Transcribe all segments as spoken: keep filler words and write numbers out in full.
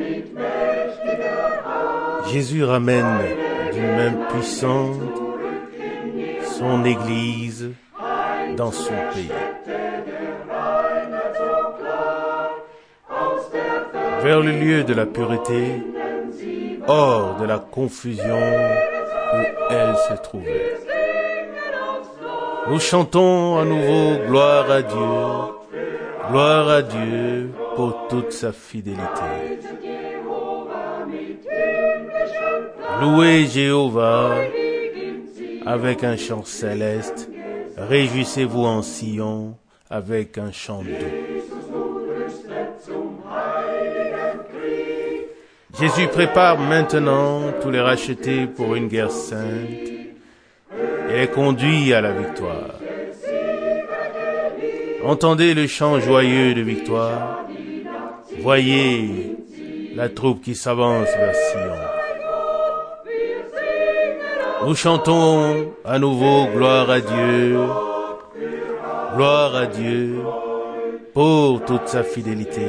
Jésus ramène d'une main puissante son Église dans son pays. Vers le lieu de la pureté, hors de la confusion où elle se trouvait. Nous chantons à nouveau gloire à Dieu, gloire à Dieu pour toute sa fidélité. Louez Jéhovah avec un chant céleste, réjouissez-vous en Sion avec un chant doux. Jésus prépare maintenant tous les rachetés pour une guerre sainte et les conduit à la victoire. Entendez le chant joyeux de victoire. Voyez la troupe qui s'avance vers Sion. Nous chantons à nouveau gloire à Dieu, gloire à Dieu pour toute sa fidélité.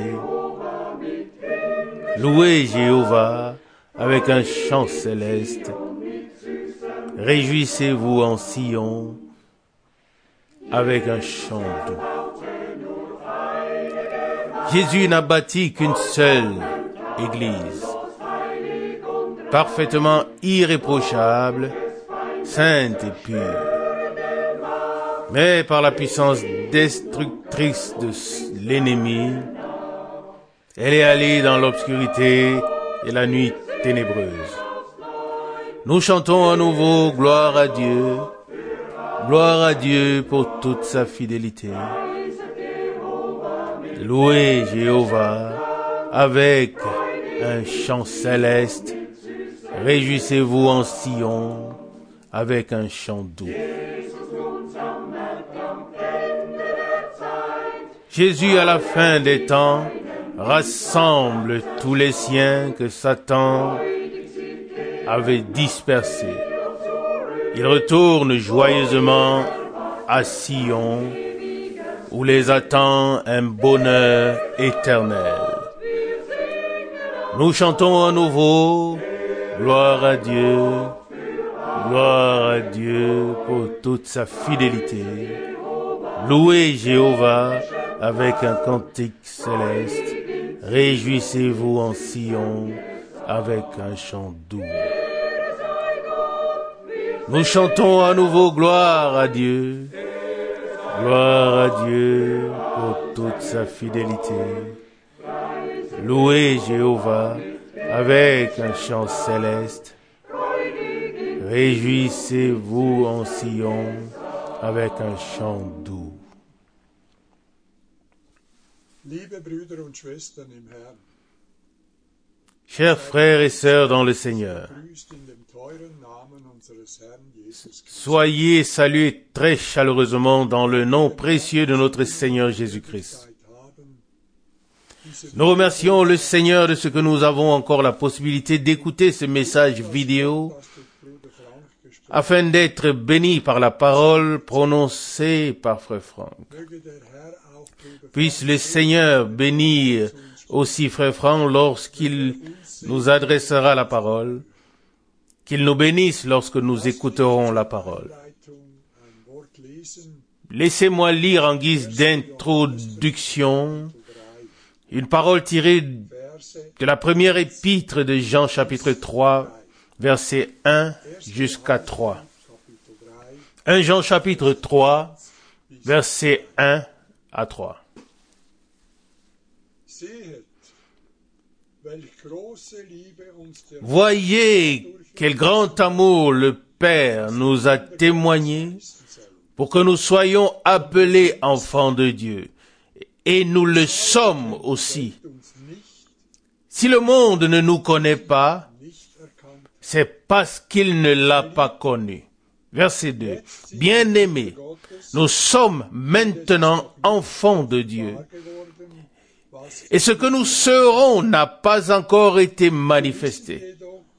Louez Jéhovah avec un chant céleste. Réjouissez-vous en Sion avec un chant doux. Jésus n'a bâti qu'une seule église, parfaitement irréprochable, sainte et pure. Mais par la puissance destructrice de l'ennemi, elle est allée dans l'obscurité et la nuit ténébreuse. Nous chantons à nouveau gloire à Dieu, gloire à Dieu pour toute sa fidélité. Louez Jéhovah avec un chant céleste, réjouissez-vous en Sion avec un chant doux. Jésus, à la fin des temps, rassemble tous les siens que Satan avait dispersés. Il retourne joyeusement à Sion, où les attend un bonheur éternel. Nous chantons à nouveau, gloire à Dieu, gloire à Dieu pour toute sa fidélité. Louez Jéhovah avec un cantique céleste. Réjouissez-vous en Sion avec un chant doux. Nous chantons à nouveau gloire à Dieu, gloire à Dieu pour toute sa fidélité. Louez Jéhovah avec un chant céleste. Réjouissez-vous en Sion avec un chant doux. Chers frères et sœurs dans le Seigneur, soyez salués très chaleureusement dans le nom précieux de notre Seigneur Jésus-Christ. Nous remercions le Seigneur de ce que nous avons encore la possibilité d'écouter ce message vidéo afin d'être bénis par la parole prononcée par Frère Franck. Puisse le Seigneur bénir aussi Frère Franck lorsqu'il nous adressera la parole, qu'il nous bénisse lorsque nous écouterons la parole. Laissez-moi lire en guise d'introduction une parole tirée de la première épître de Jean chapitre trois, versets un jusqu'à trois. premier Jean chapitre trois, versets un à trois. Voyez quel grand amour le Père nous a témoigné pour que nous soyons appelés enfants de Dieu. Et nous le sommes aussi. Si le monde ne nous connaît pas, c'est parce qu'il ne l'a pas connu. Verset deux. Bien-aimés, nous sommes maintenant enfants de Dieu. Et ce que nous serons n'a pas encore été manifesté.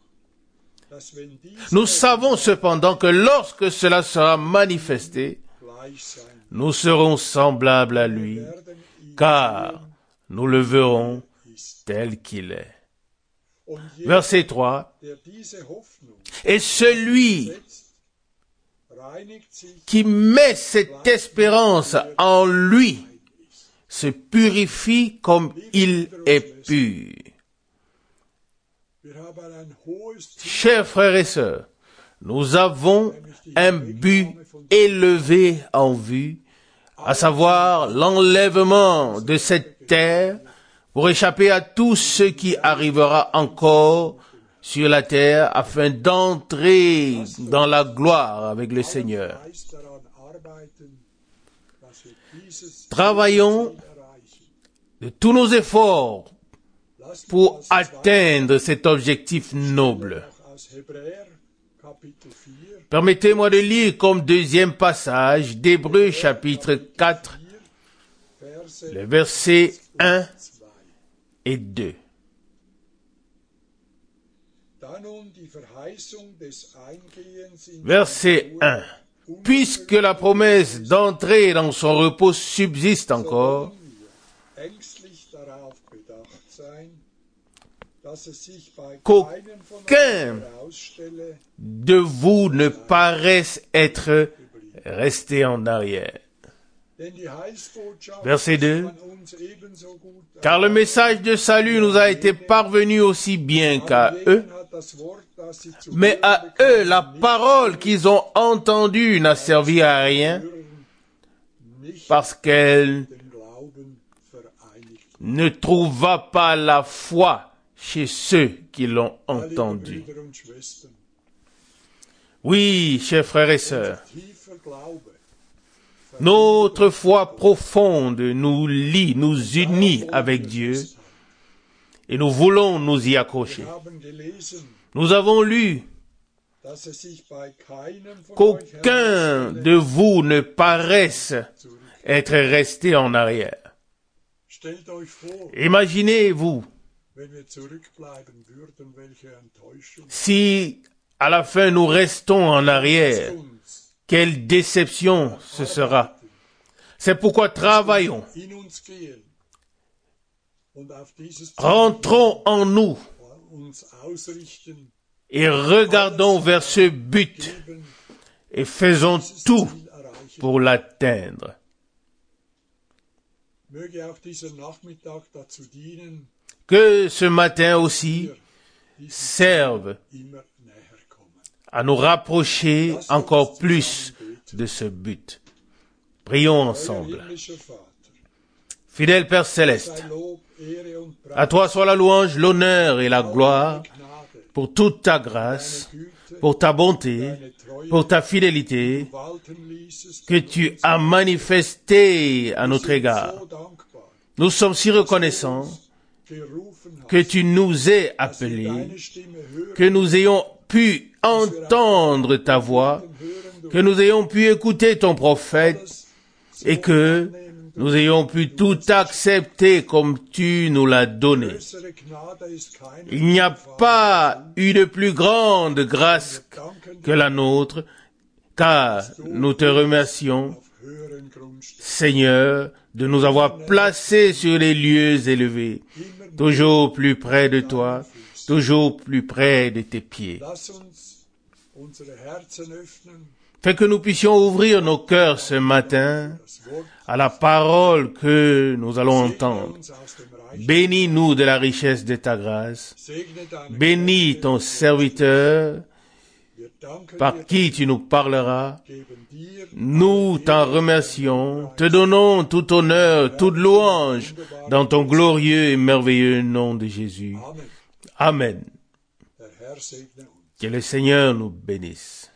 Nous savons cependant que lorsque cela sera manifesté, nous serons semblables à lui, car nous le verrons tel qu'il est. Verset trois. Et celui qui met cette espérance en lui se purifie comme il est pur. Chers frères et sœurs, nous avons un but élevé en vue, à savoir l'enlèvement de cette terre pour échapper à tout ce qui arrivera encore sur la terre afin d'entrer dans la gloire avec le Seigneur. Travaillons de tous nos efforts pour atteindre cet objectif noble. Permettez-moi de lire comme deuxième passage d'Hébreux chapitre quatre, les versets un et deux. Verset un. Puisque la promesse d'entrer dans son repos subsiste encore, qu'aucun de vous ne paraisse être resté en arrière. Verset deux. Car le message de salut nous a été parvenu aussi bien qu'à eux, mais à eux la parole qu'ils ont entendue n'a servi à rien, parce qu'elle ne trouva pas la foi chez ceux qui l'ont entendu. Oui, chers frères et sœurs, notre foi profonde nous lie, nous unit avec Dieu, et nous voulons nous y accrocher. Nous avons lu qu'aucun de vous ne paraisse être resté en arrière. Imaginez-vous si à la fin nous restons en arrière, quelle déception ce sera. C'est pourquoi travaillons. Rentrons en nous et regardons vers ce but et faisons tout pour l'atteindre. Que ce matin aussi serve à nous rapprocher encore plus de ce but. Prions ensemble. Fidèle Père Céleste, à toi soit la louange, l'honneur et la gloire pour toute ta grâce, pour ta bonté, pour ta fidélité que tu as manifestée à notre égard. Nous sommes si reconnaissants que tu nous aies appelés, que nous ayons pu entendre ta voix, que nous ayons pu écouter ton prophète et que nous ayons pu tout accepter comme tu nous l'as donné. Il n'y a pas eu de plus grande grâce que la nôtre, car nous te remercions, Seigneur, de nous avoir placés sur les lieux élevés, toujours plus près de toi, toujours plus près de tes pieds. Fais que nous puissions ouvrir nos cœurs ce matin à la parole que nous allons entendre. Bénis-nous de la richesse de ta grâce. Bénis ton serviteur par qui tu nous parleras. Nous t'en remercions, te donnons tout honneur, toute louange dans ton glorieux et merveilleux nom de Jésus. Amen. Que le Seigneur nous bénisse.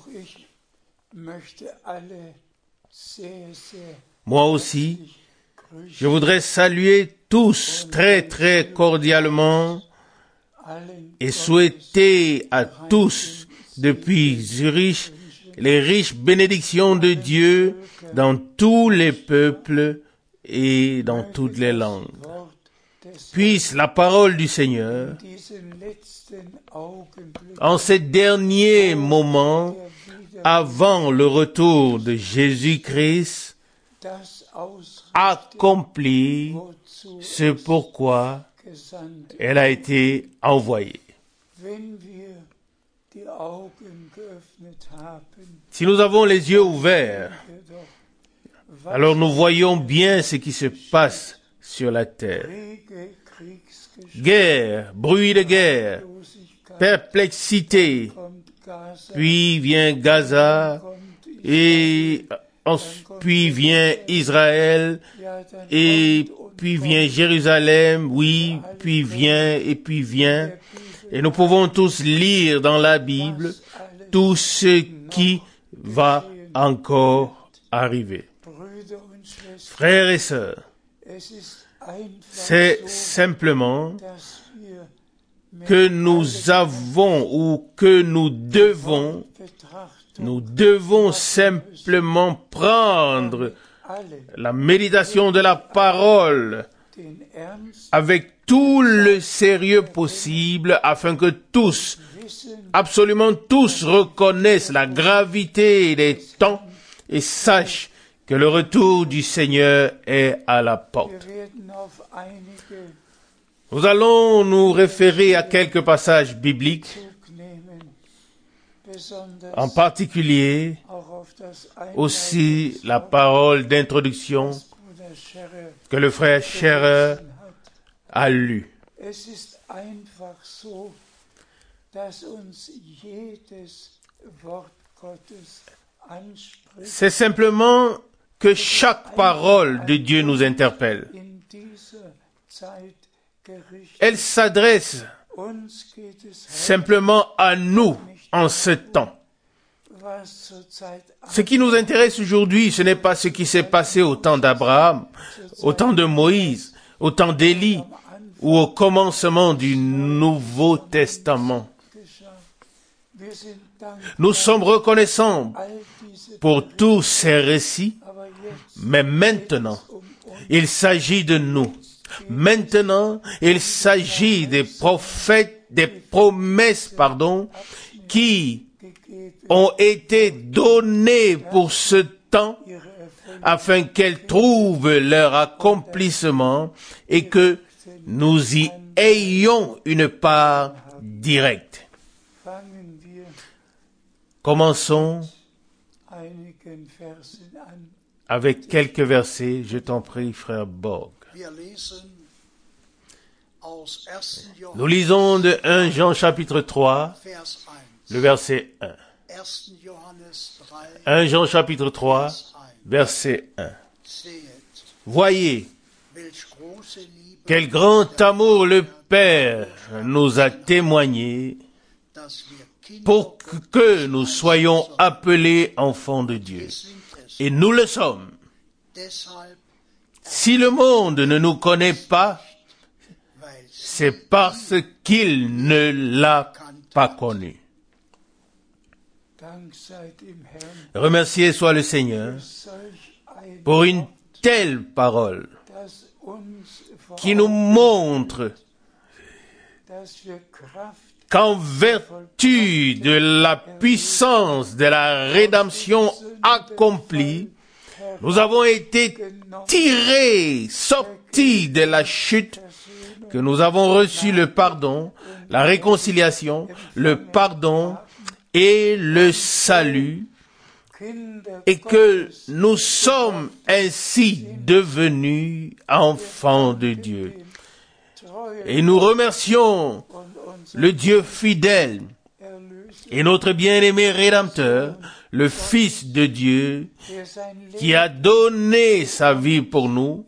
Moi aussi, je voudrais saluer tous très très cordialement et souhaiter à tous depuis Zurich les riches bénédictions de Dieu dans tous les peuples et dans toutes les langues. Puisse la parole du Seigneur, en ces derniers moments, avant le retour de Jésus-Christ, accomplir ce pourquoi Elle a été envoyée. Si nous avons les yeux ouverts, alors nous voyons bien ce qui se passe sur la terre. Guerre, bruit de guerre, perplexité, puis vient Gaza, et puis vient Israël, et puis vient Jérusalem, oui, puis vient, et puis vient. Et nous pouvons tous lire dans la Bible tout ce qui va encore arriver. Frères et sœurs, c'est simplement que nous avons ou que nous devons, nous devons simplement prendre la méditation de la parole avec tout le sérieux possible afin que tous, absolument tous reconnaissent la gravité des temps et sachent que le retour du Seigneur est à la porte. Nous allons nous référer à quelques passages bibliques, en particulier aussi la parole d'introduction que le frère Scherer a lue. C'est simplement que chaque parole de Dieu nous interpelle. Elle s'adresse simplement à nous en ce temps. Ce qui nous intéresse aujourd'hui, ce n'est pas ce qui s'est passé au temps d'Abraham, au temps de Moïse, au temps d'Élie ou au commencement du Nouveau Testament. Nous sommes reconnaissants pour tous ces récits, mais maintenant, il s'agit de nous. Maintenant, il s'agit des prophètes, des promesses, pardon, qui ont été données pour ce temps afin qu'elles trouvent leur accomplissement et que nous y ayons une part directe. Commençons avec quelques versets. Je t'en prie, frère Borg. Nous lisons de premier Jean chapitre trois, le verset un. premier Jean chapitre trois, verset un. Voyez, quel grand amour le Père nous a témoigné pour que nous soyons appelés enfants de Dieu. Et nous le sommes. Si le monde ne nous connaît pas, c'est parce qu'il ne l'a pas connu. Remercié soit le Seigneur pour une telle parole qui nous montre qu'en vertu de la puissance de la rédemption accomplie, nous avons été tirés, sortis de la chute, que nous avons reçu le pardon, la réconciliation, le pardon et le salut, et que nous sommes ainsi devenus enfants de Dieu. Et nous remercions le Dieu fidèle et notre bien-aimé Rédempteur, le Fils de Dieu, qui a donné sa vie pour nous,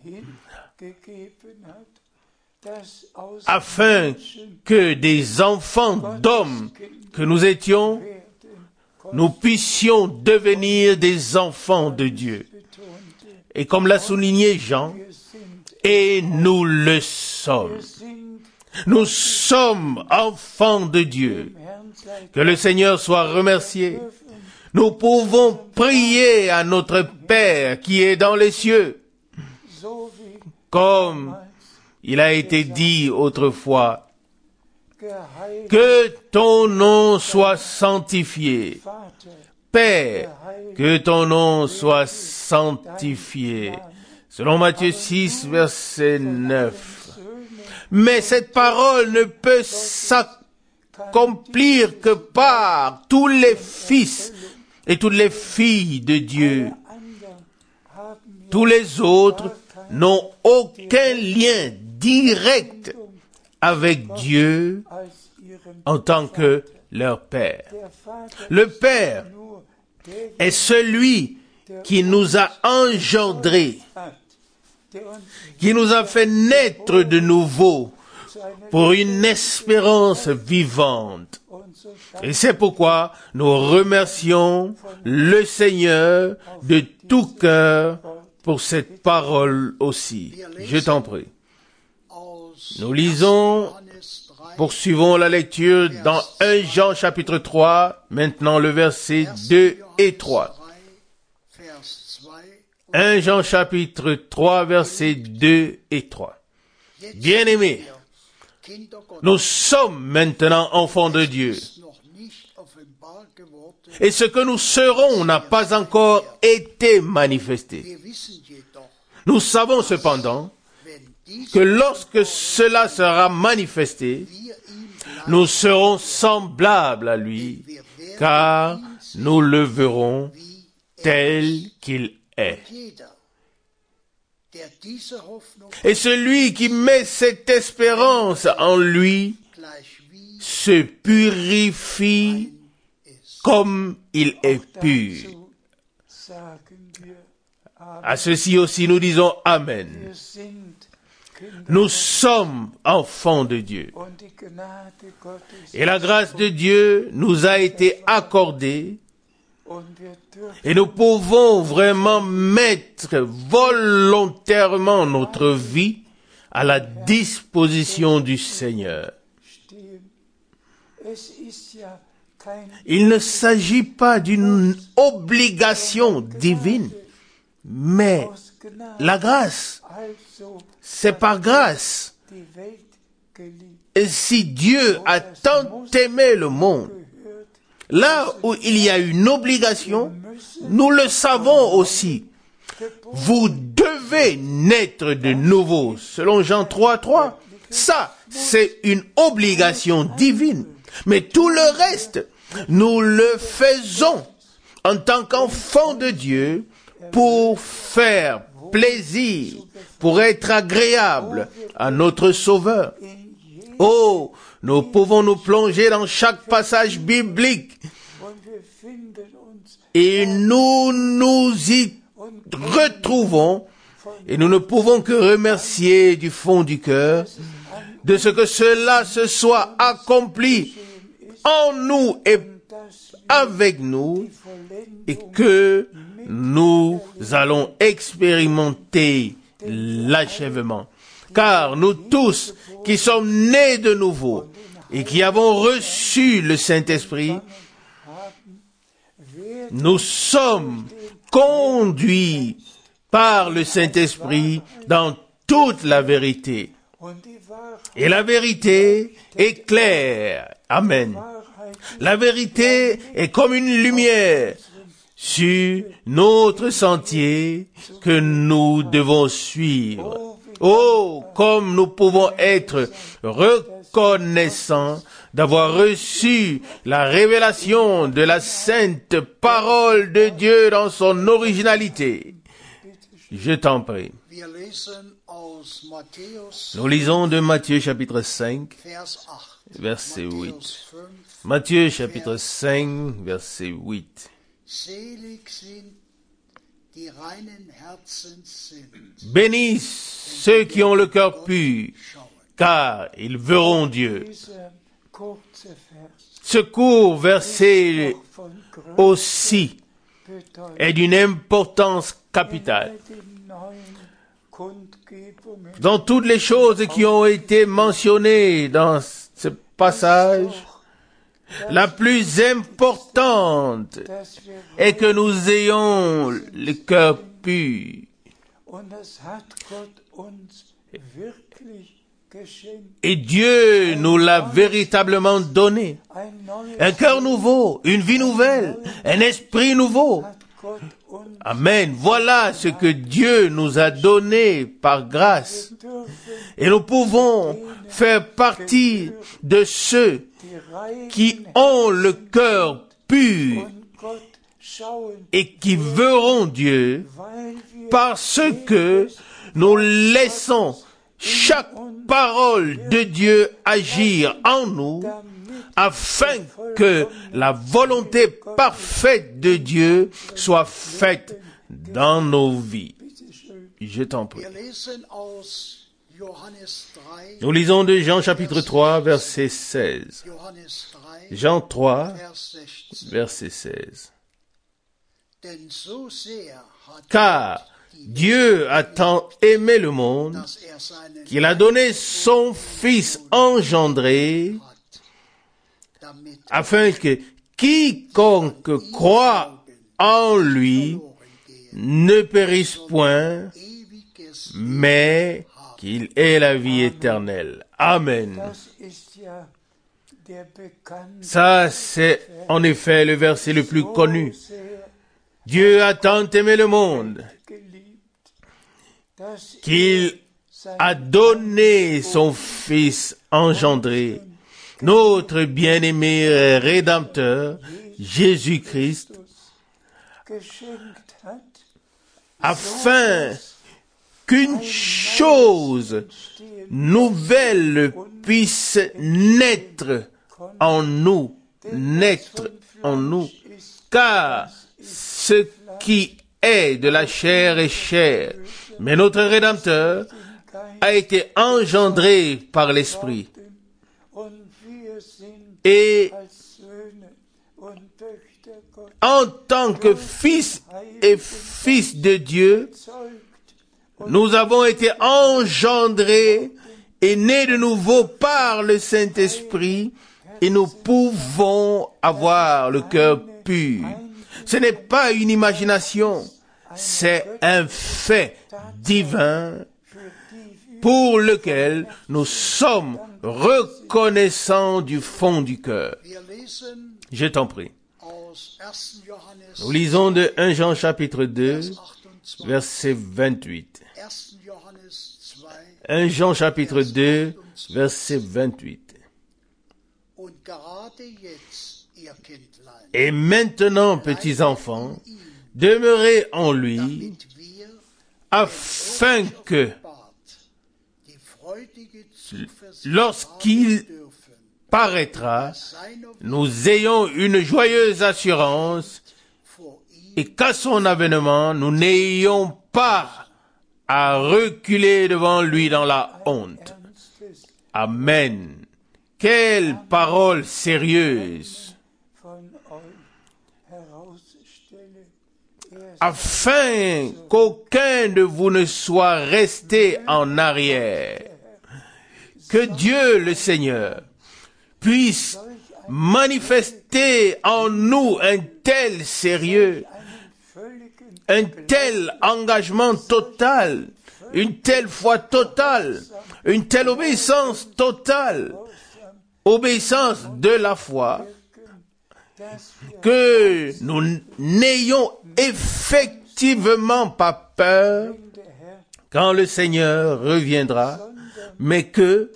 afin que des enfants d'hommes que nous étions, nous puissions devenir des enfants de Dieu. Et comme l'a souligné Jean, et nous le sommes. Nous sommes enfants de Dieu. Que le Seigneur soit remercié. Nous pouvons prier à notre Père qui est dans les cieux, comme il a été dit autrefois, que ton nom soit sanctifié. Père, que ton nom soit sanctifié. Selon Matthieu six, verset neuf. Mais cette parole ne peut s'accomplir que par tous les fils et toutes les filles de Dieu. Tous les autres n'ont aucun lien direct avec Dieu en tant que leur Père. Le Père est celui qui nous a engendrés, qui nous a fait naître de nouveau pour une espérance vivante. Et c'est pourquoi nous remercions le Seigneur de tout cœur pour cette parole aussi. Je t'en prie. Nous lisons, poursuivons la lecture dans premier Jean chapitre trois, maintenant le verset deux et trois. premier Jean chapitre trois, versets deux et trois. Bien-aimés, nous sommes maintenant enfants de Dieu. Et ce que nous serons n'a pas encore été manifesté. Nous savons cependant que lorsque cela sera manifesté, nous serons semblables à lui, car nous le verrons tel qu'il est. Et celui qui met cette espérance en lui se purifie comme il est pur. À ceci aussi nous disons Amen. Nous sommes enfants de Dieu. Et la grâce de Dieu nous a été accordée. Et nous pouvons vraiment mettre volontairement notre vie à la disposition du Seigneur. Il ne s'agit pas d'une obligation divine, mais la grâce, c'est par grâce. Et si Dieu a tant aimé le monde, là où il y a une obligation, nous le savons aussi. Vous devez naître de nouveau, selon Jean trois, trois. Ça, c'est une obligation divine. Mais tout le reste, nous le faisons en tant qu'enfants de Dieu pour faire plaisir, pour être agréable à notre Sauveur. Oh, nous pouvons nous plonger dans chaque passage biblique et nous nous y retrouvons et nous ne pouvons que remercier du fond du cœur de ce que cela se soit accompli en nous et avec nous et que nous allons expérimenter l'achèvement. Car nous tous qui sommes nés de nouveau et qui avons reçu le Saint-Esprit, nous sommes conduits par le Saint-Esprit dans toute la vérité. Et la vérité est claire. Amen. La vérité est comme une lumière sur notre sentier que nous devons suivre. Oh, comme nous pouvons être reconnaissants d'avoir reçu la révélation de la sainte parole de Dieu dans son originalité. Je t'en prie. Nous lisons de Matthieu chapitre cinq, verset huit. Matthieu chapitre cinq, verset huit. Bénissent ceux qui ont le cœur pur, car ils verront Dieu. Ce court verset aussi est d'une importance capitale. Dans toutes les choses qui ont été mentionnées dans ce passage, la plus importante est que nous ayons le cœur pur. Et Dieu nous l'a véritablement donné. Un cœur nouveau, une vie nouvelle, un esprit nouveau. Amen. Voilà ce que Dieu nous a donné par grâce. Et nous pouvons faire partie de ceux qui ont le cœur pur et qui verront Dieu parce que nous laissons chaque parole de Dieu agir en nous afin que la volonté parfaite de Dieu soit faite dans nos vies. Je t'en prie. Nous lisons de Jean chapitre trois, verset seize. Jean trois, verset seize. Car Dieu a tant aimé le monde qu'il a donné son Fils engendré afin que quiconque croit en lui ne périsse point, mais qu'il ait la vie éternelle. Amen. Ça, c'est en effet le verset le plus connu. Dieu a tant aimé le monde qu'il a donné son Fils engendré, notre bien-aimé Rédempteur, Jésus-Christ, afin qu'une chose nouvelle puisse naître en nous, naître en nous, car ce qui est de la chair est chair, mais notre Rédempteur a été engendré par l'Esprit. Et en tant que fils et fils de Dieu, nous avons été engendrés et nés de nouveau par le Saint-Esprit et nous pouvons avoir le cœur pur. Ce n'est pas une imagination, c'est un fait divin pour lequel nous sommes reconnaissants du fond du cœur. Je t'en prie. Nous lisons de premier Jean chapitre deux, verset vingt-huit. premier Jean chapitre deux, verset vingt-huit. Et maintenant, petits enfants, demeurez en lui, afin que, lorsqu'il paraîtra, nous ayons une joyeuse assurance et qu'à son avènement, nous n'ayons pas à reculer devant lui dans la honte. Amen. Quelle parole sérieuse. Afin qu'aucun de vous ne soit resté en arrière. Que Dieu le Seigneur puisse manifester en nous un tel sérieux, un tel engagement total, une telle foi totale, une telle obéissance totale, obéissance de la foi, que nous n'ayons effectivement pas peur quand le Seigneur reviendra, mais que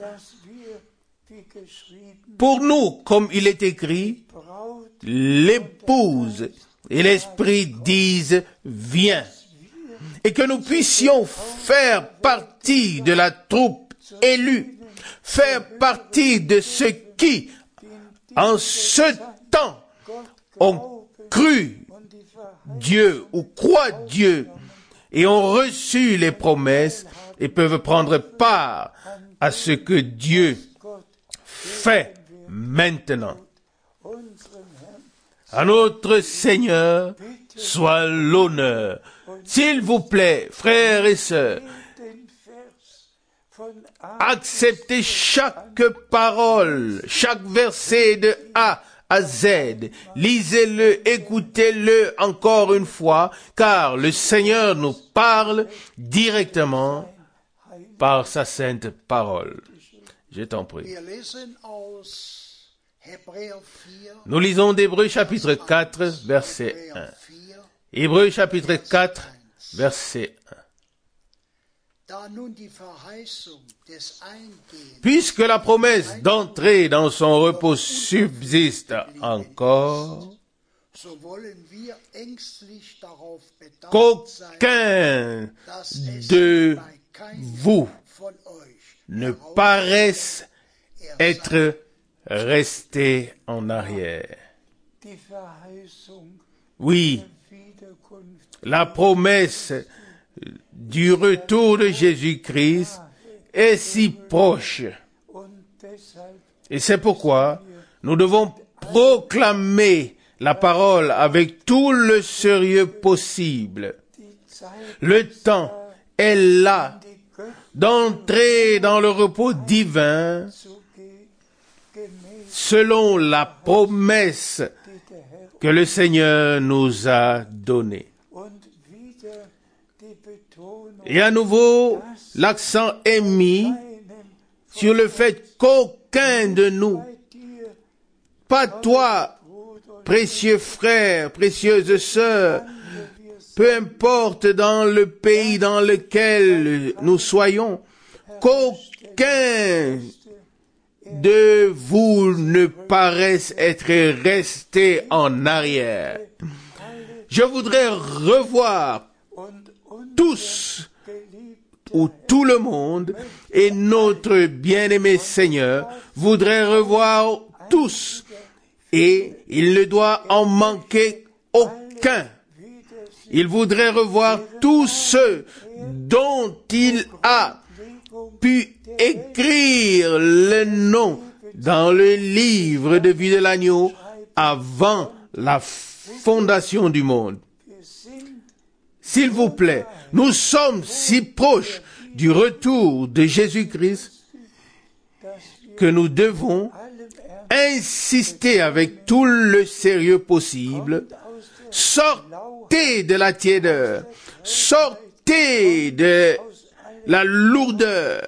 pour nous, comme il est écrit, l'épouse et l'esprit disent « Viens ». Et que nous puissions faire partie de la troupe élue, faire partie de ceux qui, en ce temps, ont cru Dieu ou croient Dieu et ont reçu les promesses et peuvent prendre part à ce que Dieu fait maintenant. À notre Seigneur soit l'honneur. S'il vous plaît, frères et sœurs, acceptez chaque parole, chaque verset de A à Z. Lisez-le, écoutez-le encore une fois, car le Seigneur nous parle directement par sa sainte parole. Je t'en prie. Nous lisons d'Hébreux chapitre quatre, verset un. Hébreux chapitre quatre, verset un. Puisque la promesse d'entrer dans son repos subsiste encore, qu'aucun de vous ne paraisse être resté en arrière. Oui, la promesse du retour de Jésus-Christ est si proche. Et c'est pourquoi nous devons proclamer la parole avec tout le sérieux possible. Le temps est là d'entrer dans le repos divin selon la promesse que le Seigneur nous a donnée. Et à nouveau, l'accent est mis sur le fait qu'aucun de nous, pas toi, précieux frère, précieuse sœur, peu importe dans le pays dans lequel nous soyons, qu'aucun de vous ne paraisse être resté en arrière. Je voudrais revoir tous ou tout le monde et notre bien-aimé Seigneur voudrait revoir tous et il ne doit en manquer aucun. Il voudrait revoir tous ceux dont il a pu écrire le nom dans le livre de vie de l'agneau avant la fondation du monde. S'il vous plaît, nous sommes si proches du retour de Jésus-Christ que nous devons insister avec tout le sérieux possible. Sortez de la tiédeur, sortez de la lourdeur,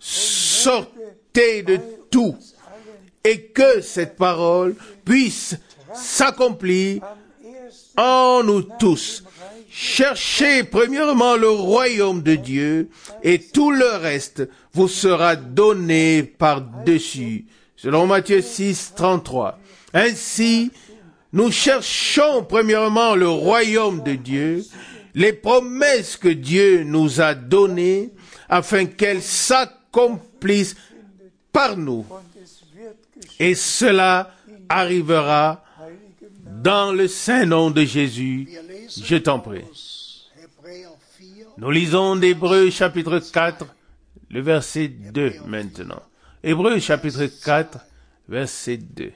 sortez de tout, et que cette parole puisse s'accomplir en nous tous. Cherchez premièrement le royaume de Dieu et tout le reste vous sera donné par-dessus. Selon Matthieu six, trente-trois. Ainsi, nous cherchons premièrement le royaume de Dieu, les promesses que Dieu nous a données afin qu'elles s'accomplissent par nous. Et cela arrivera dans le saint nom de Jésus. Je t'en prie. Nous lisons d'Hébreux chapitre quatre, le verset deux maintenant. Hébreux chapitre quatre, verset deux.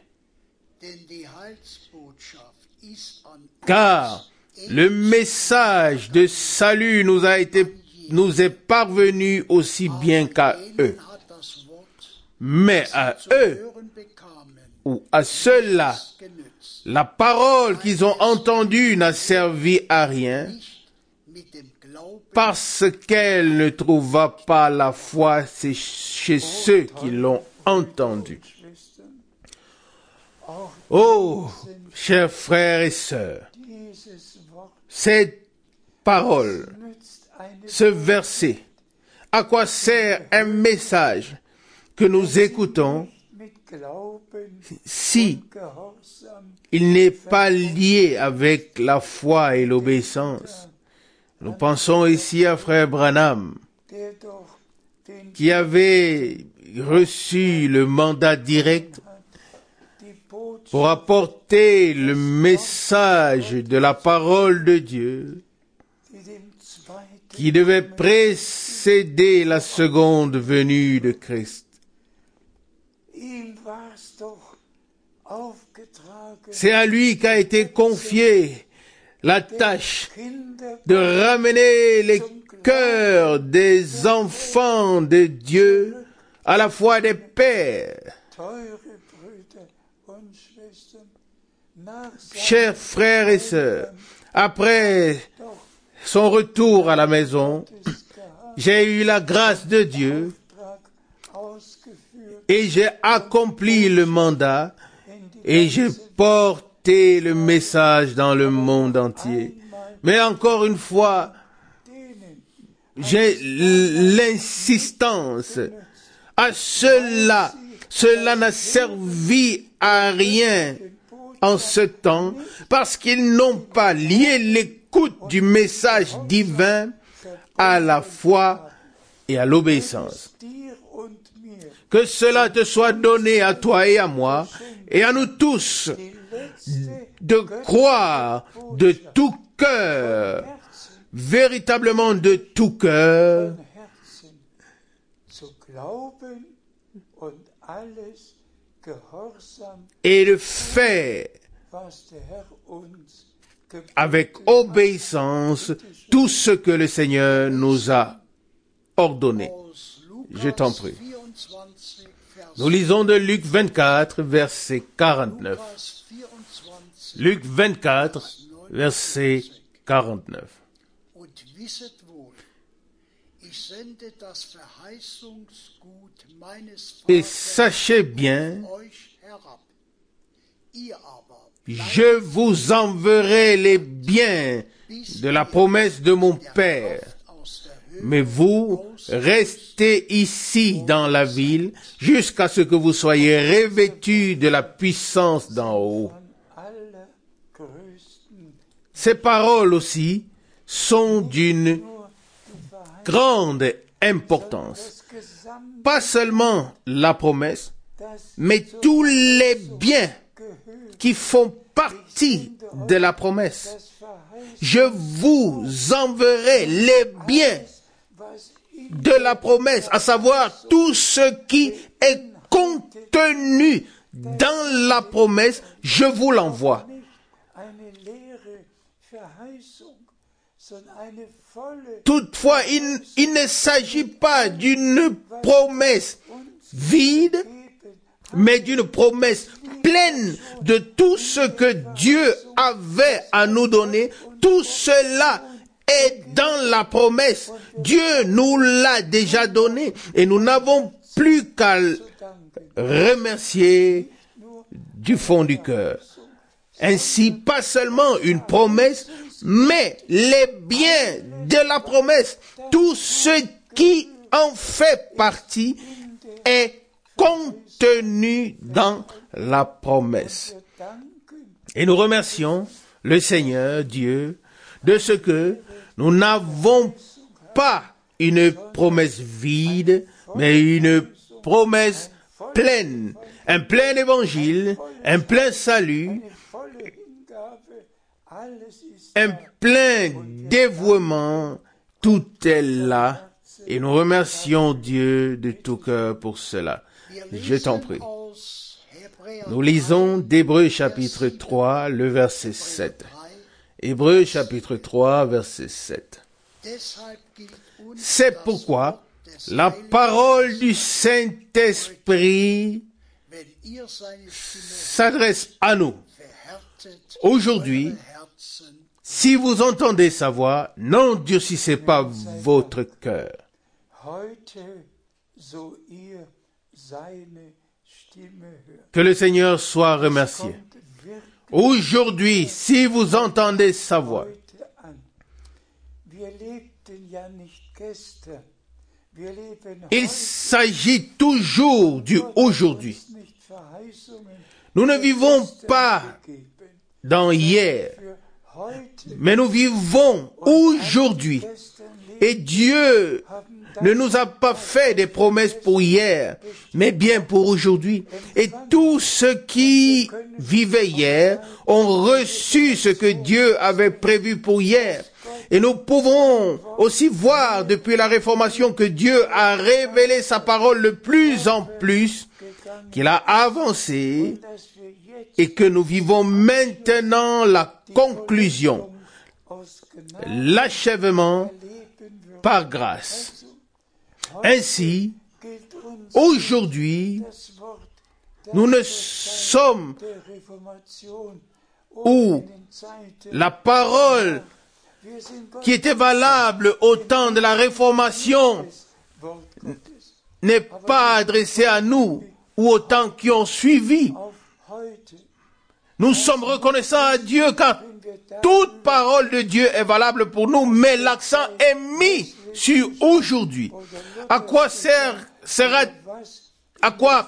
Car le message de salut nous a été, nous est parvenu aussi bien qu'à eux. Mais à eux, ou à ceux-là, la parole qu'ils ont entendue n'a servi à rien, parce qu'elle ne trouva pas la foi chez ceux qui l'ont entendue. Oh, chers frères et sœurs, cette parole, ce verset, à quoi sert un message que nous écoutons si il n'est pas lié avec la foi et l'obéissance? Nous pensons ici à frère Branham, qui avait reçu le mandat direct pour apporter le message de la parole de Dieu qui devait précéder la seconde venue de Christ. C'est à lui qu'a été confiée la tâche de ramener les cœurs des enfants de Dieu à la foi des pères. Chers frères et sœurs, après son retour à la maison, j'ai eu la grâce de Dieu et j'ai accompli le mandat et j'ai porté le message dans le monde entier. Mais encore une fois, j'ai l'insistance. À cela, cela n'a servi à rien en ce temps, parce qu'ils n'ont pas lié l'écoute du message divin à la foi et à l'obéissance. Que cela te soit donné à toi et à moi, et à nous tous, de croire de tout cœur, véritablement de tout cœur, et de faire avec obéissance tout ce que le Seigneur nous a ordonné. Je t'en prie. Nous lisons de Luc vingt-quatre, verset quarante-neuf. Luc vingt-quatre, verset quarante-neuf. Et sachez bien, je vous enverrai les biens de la promesse de mon Père. Mais vous, restez ici dans la ville jusqu'à ce que vous soyez revêtus de la puissance d'en haut. Ces paroles aussi sont d'une grande importance. Pas seulement la promesse, mais tous les biens qui font partie de la promesse. Je vous enverrai les biens de la promesse, à savoir tout ce qui est contenu dans la promesse, je vous l'envoie. Toutefois, il, il ne s'agit pas d'une promesse vide, mais d'une promesse pleine de tout ce que Dieu avait à nous donner. Tout cela est dans la promesse. Dieu nous l'a déjà donné et nous n'avons plus qu'à remercier du fond du cœur. Ainsi, pas seulement une promesse, mais les biens de la promesse, tout ce qui en fait partie est contenu dans la promesse. Et nous remercions le Seigneur Dieu de ce que nous n'avons pas une promesse vide, mais une promesse pleine, un plein évangile, un plein salut, un plein dévouement, tout est là. Et nous remercions Dieu de tout cœur pour cela. Je t'en prie. Nous lisons d'Hébreux chapitre trois, le verset sept. Hébreux chapitre trois, verset sept. C'est pourquoi la parole du Saint-Esprit s'adresse à nous. Aujourd'hui, si vous entendez sa voix, n'endurcissez pas votre cœur. Que le Seigneur soit remercié. Aujourd'hui, si vous entendez sa voix, il s'agit toujours du aujourd'hui. Nous ne vivons pas dans hier, mais nous vivons aujourd'hui. Et Dieu ne nous a pas fait des promesses pour hier, mais bien pour aujourd'hui. Et tous ceux qui vivaient hier ont reçu ce que Dieu avait prévu pour hier. Et nous pouvons aussi voir depuis la Réformation que Dieu a révélé sa parole de plus en plus, qu'il a avancé et que nous vivons maintenant la conclusion, l'achèvement par grâce. Ainsi, aujourd'hui, nous ne sommes où la parole qui était valable au temps de la Réformation n'est pas adressée à nous ou aux temps qui ont suivi. Nous sommes reconnaissants à Dieu car toute parole de Dieu est valable pour nous, mais l'accent est mis sur aujourd'hui. À quoi sert, sera, à quoi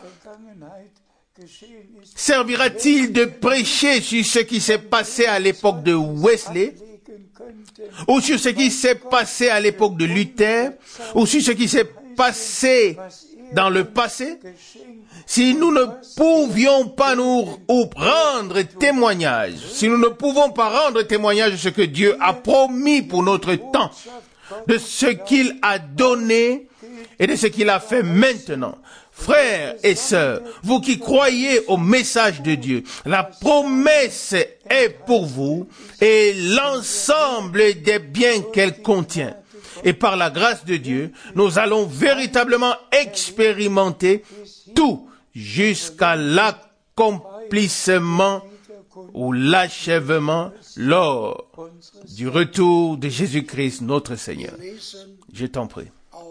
servira-t-il de prêcher sur ce qui s'est passé à l'époque de Wesley, ou sur ce qui s'est passé à l'époque de Luther, ou sur ce qui s'est passé dans le passé, si nous ne pouvions pas nous rendre témoignage, si nous ne pouvons pas rendre témoignage de ce que Dieu a promis pour notre temps, de ce qu'il a donné et de ce qu'il a fait maintenant. Frères et sœurs, vous qui croyez au message de Dieu, la promesse est pour vous et l'ensemble des biens qu'elle contient. Et par la grâce de Dieu, nous allons véritablement expérimenter tout jusqu'à l'accomplissement ou l'achèvement lors du retour de Jésus-Christ notre Seigneur. Je t'en prie.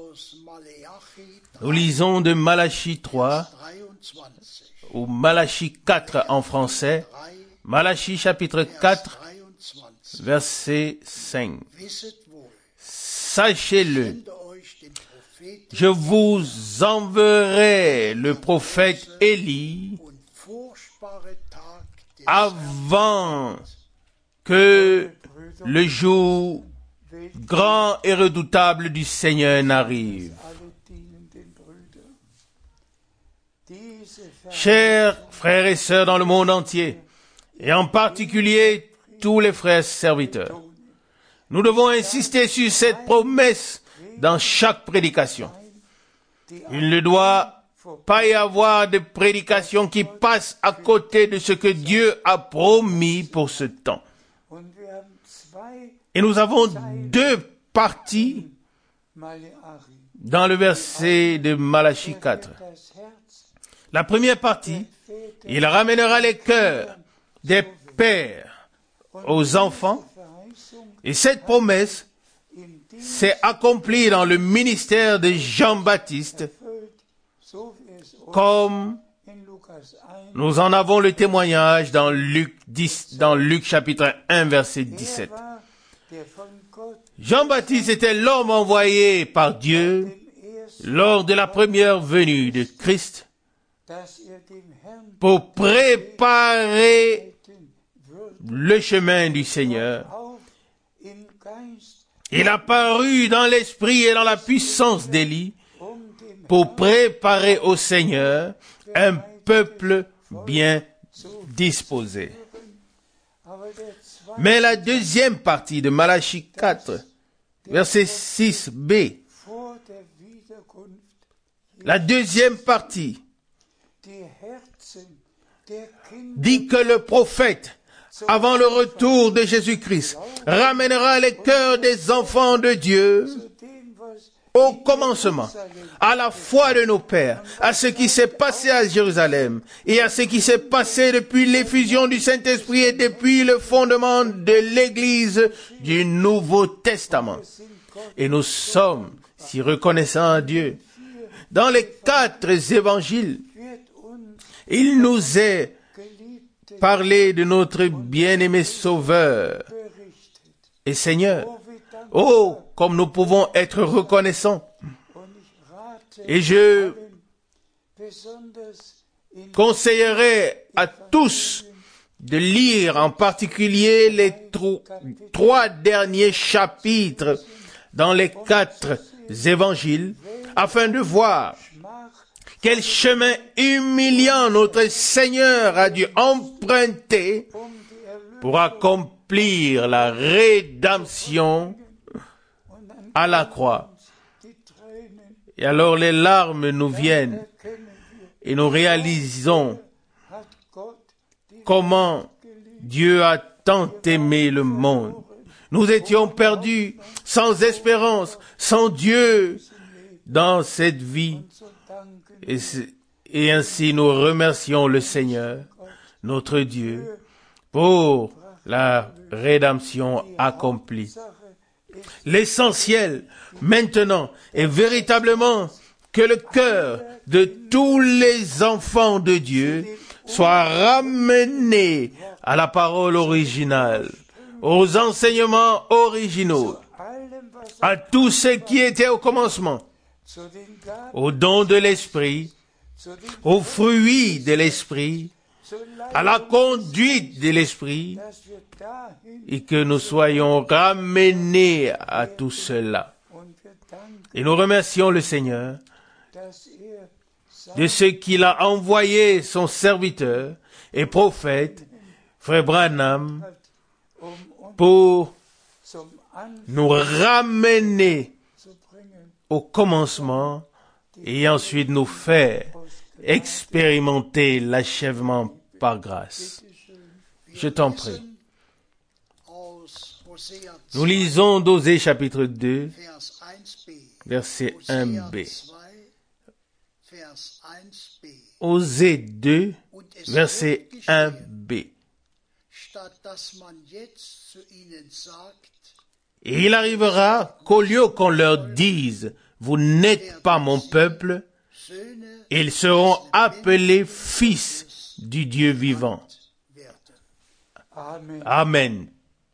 Nous lisons de Malachie trois, ou Malachie quatre en français, Malachie chapitre quatre, verset cinq. Sachez-le, je vous enverrai le prophète Élie avant que le jour grand et redoutable du Seigneur n'arrive. Chers frères et sœurs dans le monde entier, et en particulier tous les frères serviteurs, nous devons insister sur cette promesse dans chaque prédication. Il ne doit pas y avoir de prédication qui passe à côté de ce que Dieu a promis pour ce temps. Et nous avons deux parties dans le verset de Malachie quatre. La première partie, il ramènera les cœurs des pères aux enfants. Et cette promesse s'est accomplie dans le ministère de Jean-Baptiste, comme nous en avons le témoignage dans Luc dix, dans Luc chapitre un, verset dix-sept. Jean-Baptiste était l'homme envoyé par Dieu lors de la première venue de Christ pour préparer le chemin du Seigneur. Il a paru dans l'esprit et dans la puissance d'Élie pour préparer au Seigneur un peuple bien disposé. Mais la deuxième partie de Malachie quatre, verset six b, la deuxième partie dit que le prophète, avant le retour de Jésus-Christ, ramènera les cœurs des enfants de Dieu au commencement, à la foi de nos pères, à ce qui s'est passé à Jérusalem et à ce qui s'est passé depuis l'effusion du Saint-Esprit et depuis le fondement de l'Église du Nouveau Testament. Et nous sommes si reconnaissants à Dieu. Dans les quatre évangiles, il nous est parlé de notre bien-aimé Sauveur et Seigneur. Oh, comme nous pouvons être reconnaissants. Et je conseillerais à tous de lire en particulier les tro- trois derniers chapitres dans les quatre évangiles afin de voir quel chemin humiliant notre Seigneur a dû emprunter pour accomplir la rédemption à la croix. Et alors les larmes nous viennent et nous réalisons comment Dieu a tant aimé le monde. Nous étions perdus, sans espérance, sans Dieu dans cette vie. Et, et ainsi nous remercions le Seigneur, notre Dieu, pour la rédemption accomplie. L'essentiel, maintenant, est véritablement que le cœur de tous les enfants de Dieu soit ramené à la parole originale, aux enseignements originaux, à tout ce qui était au commencement, au don de l'Esprit, aux fruits de l'Esprit, à la conduite de l'Esprit, et que nous soyons ramenés à tout cela. Et nous remercions le Seigneur de ce qu'il a envoyé son serviteur et prophète, Frère Branham, pour nous ramener au commencement et ensuite nous faire expérimenter l'achèvement par grâce. Je t'en prie. Nous lisons d'Osée chapitre deux, verset un b. Osée deux, verset un b. Et il arrivera qu'au lieu qu'on leur dise, vous n'êtes pas mon peuple, ils seront appelés fils du Dieu vivant. Amen.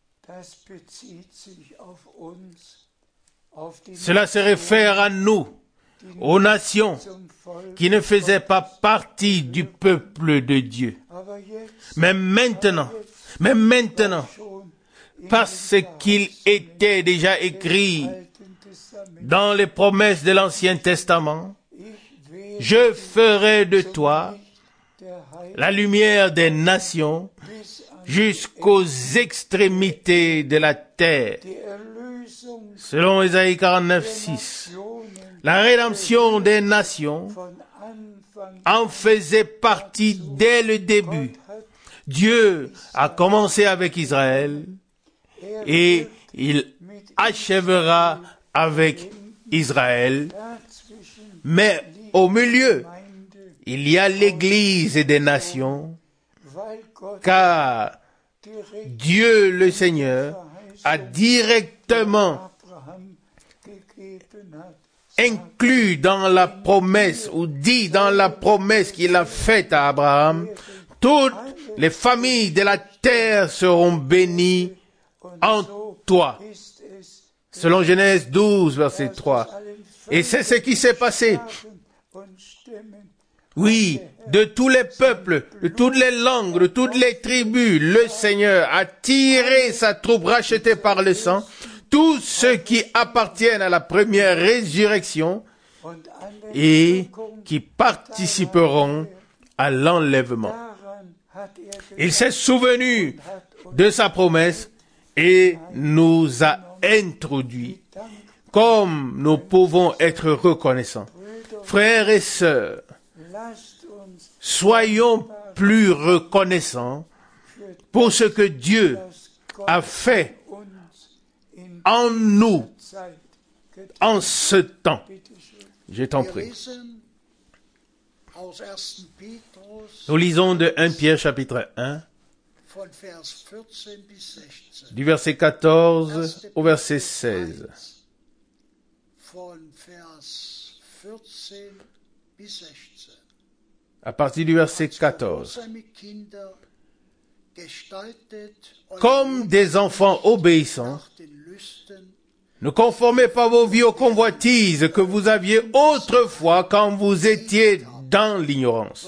Cela se réfère à nous, aux nations qui ne faisaient pas partie du peuple de Dieu. Mais maintenant, mais maintenant, parce qu'il était déjà écrit dans les promesses de l'Ancien Testament, je ferai de toi la lumière des nations jusqu'aux extrémités de la terre. Selon Ésaïe quarante-neuf, six, la rédemption des nations en faisait partie dès le début. Dieu a commencé avec Israël et il achèvera avec Israël. Mais au milieu, il y a l'Église des nations, car Dieu le Seigneur a directement inclus dans la promesse, ou dit dans la promesse qu'il a faite à Abraham, toutes les familles de la terre seront bénies en toi. Selon Genèse douze, verset trois. Et c'est ce qui s'est passé. Oui, de tous les peuples, de toutes les langues, de toutes les tribus, le Seigneur a tiré sa troupe rachetée par le sang, tous ceux qui appartiennent à la première résurrection et qui participeront à l'enlèvement. Il s'est souvenu de sa promesse et nous a introduits. Comme nous pouvons être reconnaissants. Frères et sœurs, soyons plus reconnaissants pour ce que Dieu a fait en nous en ce temps. Je t'en prie. Nous lisons de premier Pierre chapitre un, du verset quatorze au verset seize. À partir du verset quatorze. Comme des enfants obéissants, ne conformez pas vos vies aux convoitises que vous aviez autrefois quand vous étiez dans l'ignorance.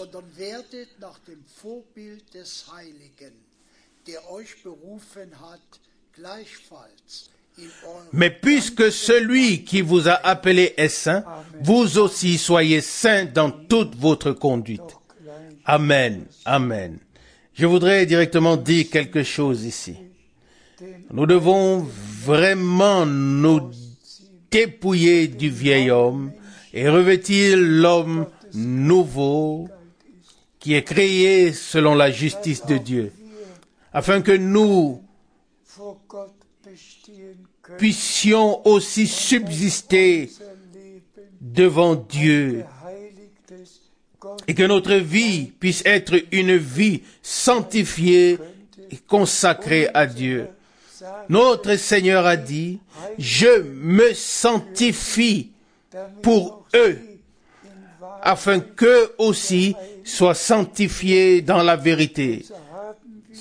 Mais puisque celui qui vous a appelé est saint, vous aussi soyez saints dans toute votre conduite. Amen. Amen. Je voudrais directement dire quelque chose ici. Nous devons vraiment nous dépouiller du vieil homme et revêtir l'homme nouveau qui est créé selon la justice de Dieu, afin que nous puissions aussi subsister devant Dieu et que notre vie puisse être une vie sanctifiée et consacrée à Dieu. Notre Seigneur a dit, « Je me sanctifie pour eux, afin qu'eux aussi soient sanctifiés dans la vérité. »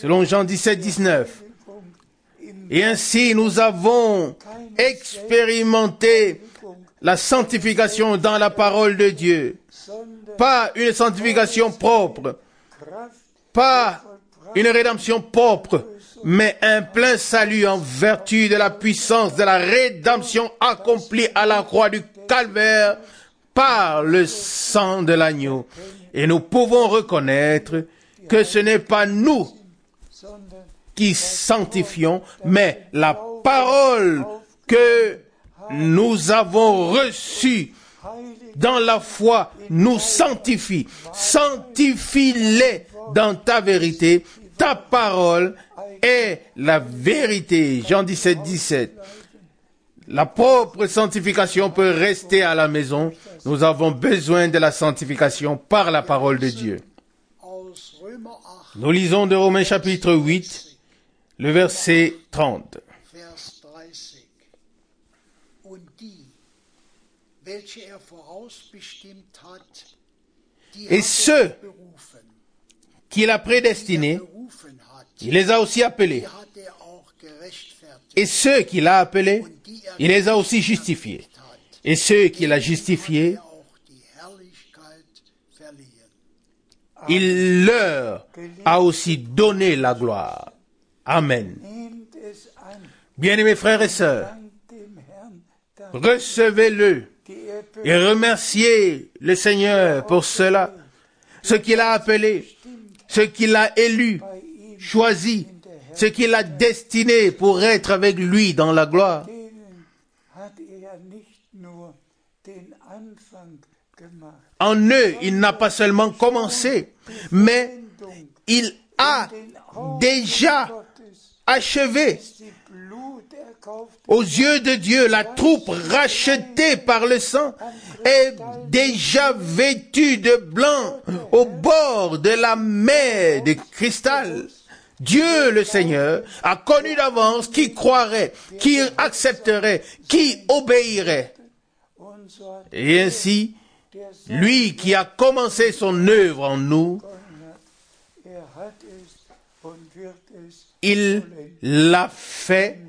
Selon Jean dix-sept, dix-neuf. Et ainsi, nous avons expérimenté la sanctification dans la parole de Dieu. Pas une sanctification propre, pas une rédemption propre, mais un plein salut en vertu de la puissance de la rédemption accomplie à la croix du Calvaire par le sang de l'agneau. Et nous pouvons reconnaître que ce n'est pas nous qui sanctifions, mais la parole que nous avons reçue dans la foi nous sanctifie. Sanctifie-les dans ta vérité. Ta parole est la vérité. Jean dix-sept, dix-sept. La propre sanctification peut rester à la maison. Nous avons besoin de la sanctification par la parole de Dieu. Nous lisons de Romains chapitre huit, le verset trente. Et ceux qu'il a prédestinés, il les a aussi appelés. Et ceux qu'il a appelés, il les a aussi justifiés. Et ceux qu'il a justifiés, il leur a aussi donné la gloire. Amen. Bien-aimés frères et sœurs, recevez-le et remerciez le Seigneur pour cela. Ce qu'il a appelé, ce qu'il a élu, choisi, ce qu'il a destiné pour être avec lui dans la gloire. En eux, il n'a pas seulement commencé, mais il a déjà achevé. Aux yeux de Dieu, la troupe rachetée par le sang est déjà vêtue de blanc au bord de la mer de cristal. Dieu, le Seigneur, a connu d'avance qui croirait, qui accepterait, qui obéirait. Et ainsi, lui qui a commencé son œuvre en nous, il l'a fait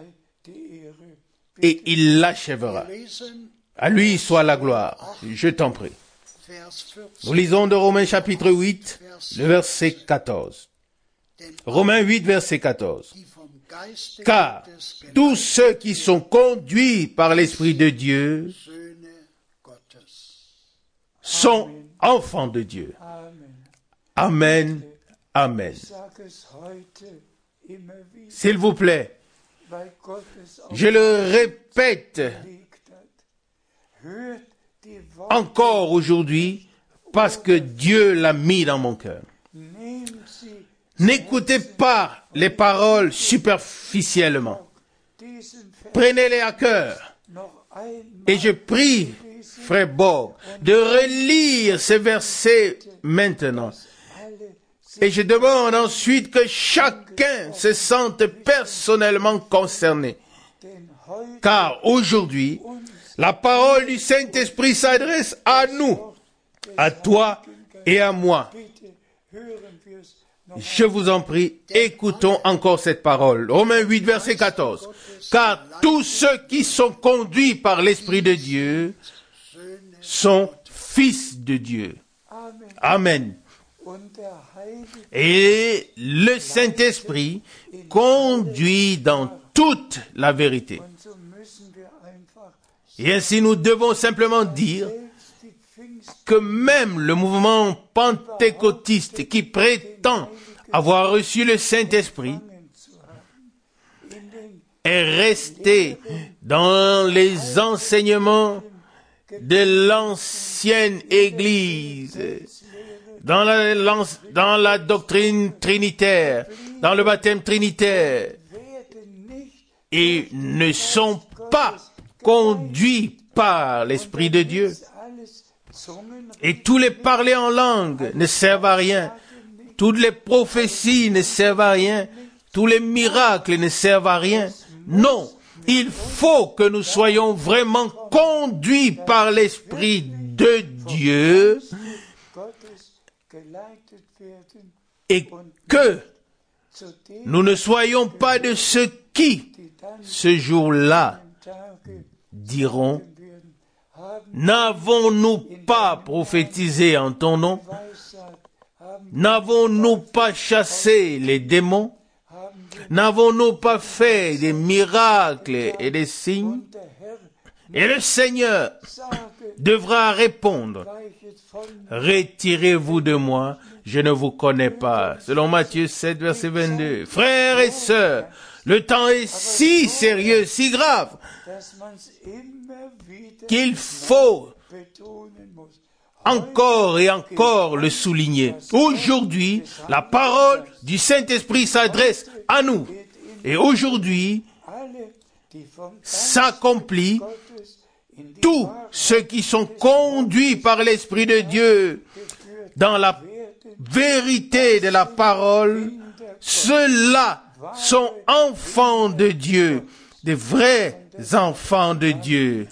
et il l'achèvera. À lui soit la gloire. Je t'en prie. Nous lisons de Romains chapitre huit, le verset quatorze. Romains huit, verset quatorze. Car tous ceux qui sont conduits par l'Esprit de Dieu sont enfants de Dieu. Amen. Amen. S'il vous plaît, je le répète encore aujourd'hui parce que Dieu l'a mis dans mon cœur. N'écoutez pas les paroles superficiellement. Prenez-les à cœur. Et je prie, frère Borg, de relire ces versets maintenant. Et je demande ensuite que chacun se sente personnellement concerné. Car aujourd'hui, la parole du Saint-Esprit s'adresse à nous, à toi et à moi. Je vous en prie, écoutons encore cette parole. Romains huit, verset quatorze. Car tous ceux qui sont conduits par l'Esprit de Dieu sont fils de Dieu. Amen. Et le Saint-Esprit conduit dans toute la vérité. Et ainsi nous devons simplement dire que même le mouvement pentecôtiste qui prétend avoir reçu le Saint-Esprit est resté dans les enseignements de l'ancienne Église, dans la, dans la doctrine trinitaire, dans le baptême trinitaire, et ne sont pas conduits par l'Esprit de Dieu. Et tous les parler en langue ne servent à rien. Toutes les prophéties ne servent à rien. Tous les miracles ne servent à rien. Non, il faut que nous soyons vraiment conduits par l'Esprit de Dieu et que nous ne soyons pas de ceux qui, ce jour-là, diront, n'avons-nous pas prophétisé en ton nom? N'avons-nous pas chassé les démons? N'avons-nous pas fait des miracles et des signes? Et le Seigneur devra répondre, retirez-vous de moi, je ne vous connais pas. Selon Matthieu sept, verset vingt-deux. Frères et sœurs, le temps est si sérieux, si grave, qu'il faut encore et encore le souligner. Aujourd'hui, la parole du Saint-Esprit s'adresse à nous. Et aujourd'hui, s'accomplit tous ceux qui sont conduits par l'Esprit de Dieu dans la vérité de la parole. Ceux-là sont enfants de Dieu, des vrais enfants de Dieu.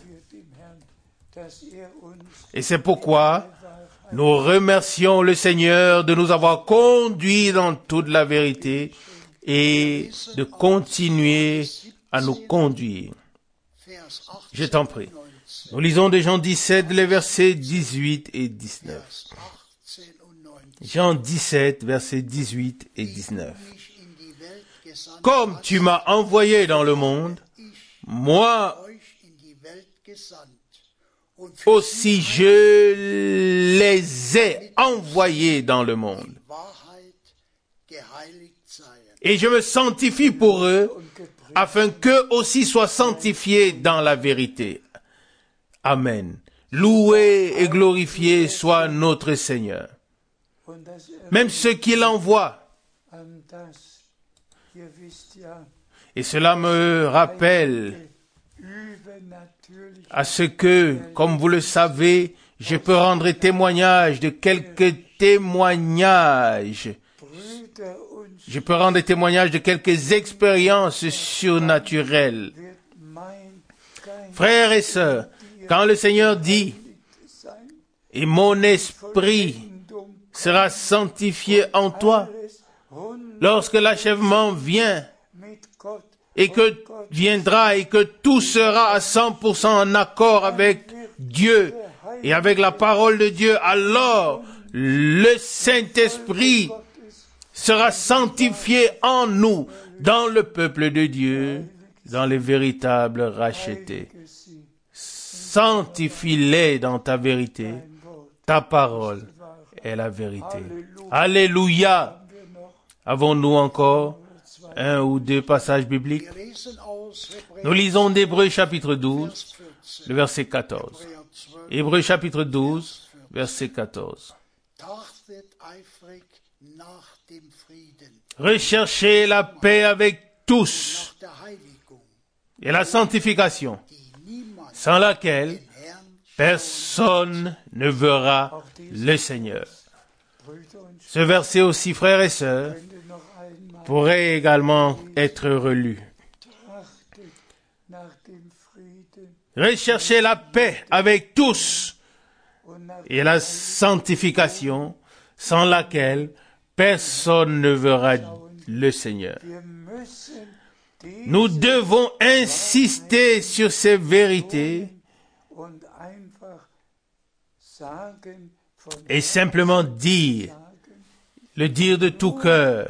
Et c'est pourquoi nous remercions le Seigneur de nous avoir conduits dans toute la vérité et de continuer à nous conduire. Je t'en prie. Nous lisons de Jean dix-sept, les versets dix-huit et dix-neuf. Jean dix-sept, versets dix-huit et dix-neuf. Comme tu m'as envoyé dans le monde, moi aussi je les ai envoyés dans le monde. Et je me sanctifie pour eux, afin qu'eux aussi soient sanctifiés dans la vérité. Amen. Loué et glorifié soit notre Seigneur. Même ceux qui l'envoient. Et cela me rappelle à ce que, comme vous le savez, je peux rendre témoignage de quelques témoignages. Je peux rendre témoignage de quelques expériences surnaturelles. Frères et sœurs, quand le Seigneur dit, et mon esprit sera sanctifié en toi, lorsque l'achèvement vient, et que viendra et que tout sera à cent pour cent en accord avec Dieu et avec la parole de Dieu, alors le Saint-Esprit sera sanctifié en nous, dans le peuple de Dieu, dans les véritables rachetés. Sanctifie-les dans ta vérité, ta parole est la vérité. Alléluia! Avons-nous encore un ou deux passages bibliques? Nous lisons d'Hébreux chapitre douze, le verset quatorze. Hébreux chapitre douze, verset quatorze. Recherchez la paix avec tous et la sanctification, sans laquelle personne ne verra le Seigneur. Ce verset aussi, frères et sœurs, pourrait également être relu. Recherchez la paix avec tous et la sanctification, sans laquelle personne ne verra le Seigneur. Nous devons insister sur ces vérités et simplement dire, le dire de tout cœur.